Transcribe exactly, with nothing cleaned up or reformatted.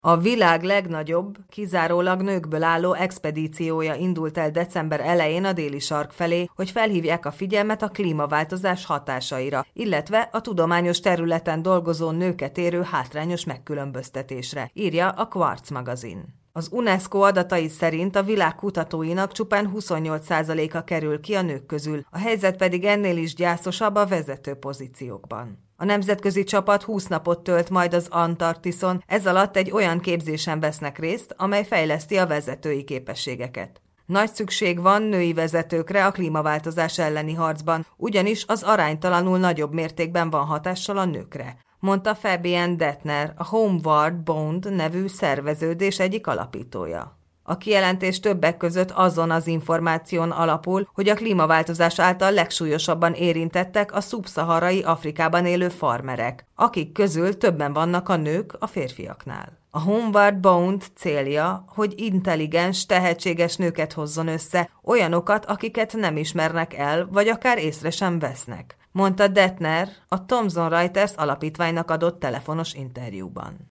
A világ legnagyobb, kizárólag nőkből álló expedíciója indult el december elején a déli sark felé, hogy felhívják a figyelmet a klímaváltozás hatásaira, illetve a tudományos területen dolgozó nőket érő hátrányos megkülönböztetésre, írja a Quartz magazin. Az UNESCO adatai szerint a világ kutatóinak csupán huszonnyolc százaléka kerül ki a nők közül, a helyzet pedig ennél is gyászosabb a vezető pozíciókban. A nemzetközi csapat húsz napot tölt majd az Antarktiszon, ez alatt egy olyan képzésen vesznek részt, amely fejleszti a vezetői képességeket. Nagy szükség van női vezetőkre a klímaváltozás elleni harcban, ugyanis az aránytalanul nagyobb mértékben van hatással a nőkre, mondta Fabienne Detner, a Homeward Bound nevű szerveződés egyik alapítója. A kijelentés többek között azon az információn alapul, hogy a klímaváltozás által legsúlyosabban érintettek a szubszaharai Afrikában élő farmerek, akik közül többen vannak a nők a férfiaknál. A Homeward Bound célja, hogy intelligens, tehetséges nőket hozzon össze, olyanokat, akiket nem ismernek el, vagy akár észre sem vesznek, mondta Detner a Thomson Reuters alapítványnak adott telefonos interjúban.